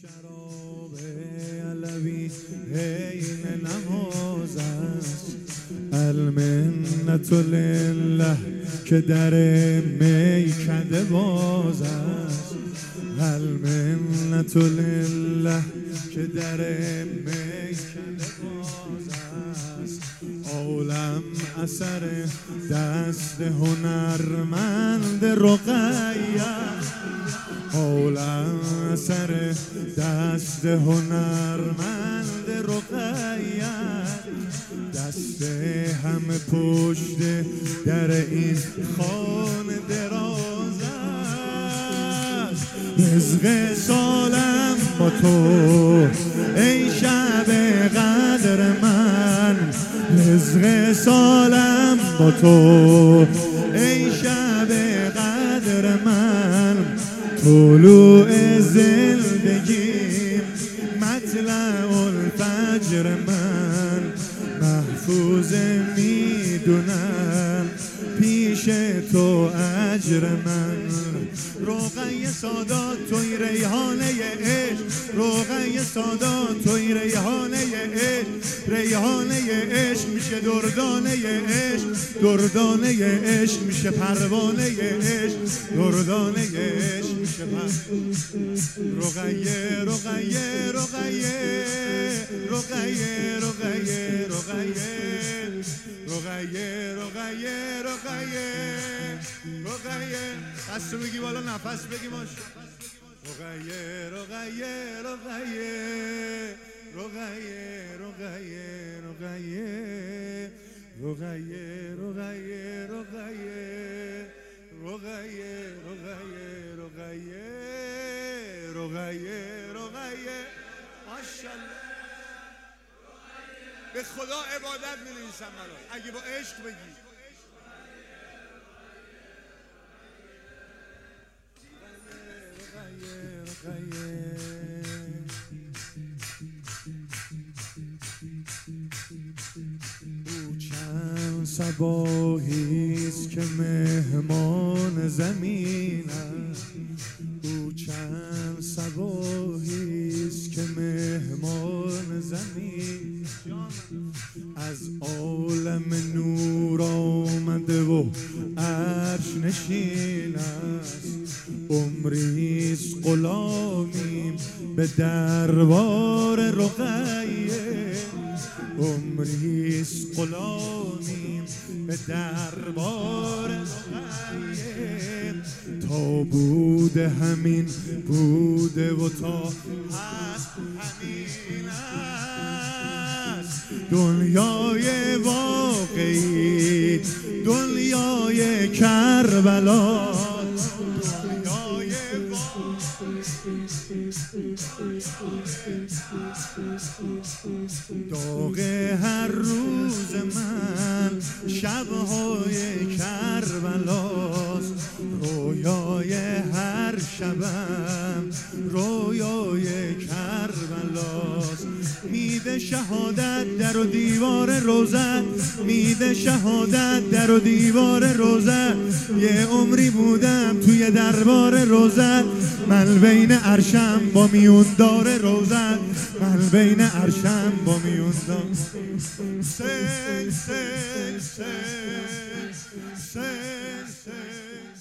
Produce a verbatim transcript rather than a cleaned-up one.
شراب علوی حین نماز است، المنت لله که در میکده باز است، المنت لله که در میکده باز است. عالم اثر دست هنرمند رقیه، عالم اثر دست هنرمند رقیه، دست همه پشت در این خانه دراز است. رزق سالم با تو ای شب قدر من، رزق سالم با تو ای شب قدر من، طلوع زندگیم مطلع الفجر من، محفوظ میدونم پیش تو اجر من. روغن سادات توی ریحانه عشق، روغن سادات توی ریحانه عشق، ریحانه عشق میشه دردانه عشق، دردانه عشق میشه پروانه عشق، دردانه عشق میشه پروانه. رقیه رقیه رقیه رقیه رقیه رقیه رقیه رقیه رقیه رقیه. دستو بگی بالا نفس بگی ماش. رقیه رقیه رقیه رقیه رقیه رقیه رقیه رقیه رقیه رقیه رقیه رقیه رقیه رقیه. ماشاءالله به خدا عبادت می‌نویسم برات اگه با عشق بگی. او چند صباحیست که مهمان زمین است، او چند صباحیست که مهمان زمین، از عالم نور آمده و عرش نشین است. عمریست غلامیم به دربار رقیه، عمریست غلامیم به دربار رقیه، تا بوده همین بوده و تا هست همین است. دنیای واقعی دنیای کربلا، داغ هر روز من شبهای کربلاست، رویای هر شبم رویای کربلاست. میده شهادت در و دیوار روزت، میده شهادت در و دیوار روزت. یه عمری بودم توی دربار روزت، من بین عرشم با میون دار روزت، من بین عرشم با میون دار. سل سل سل سل سل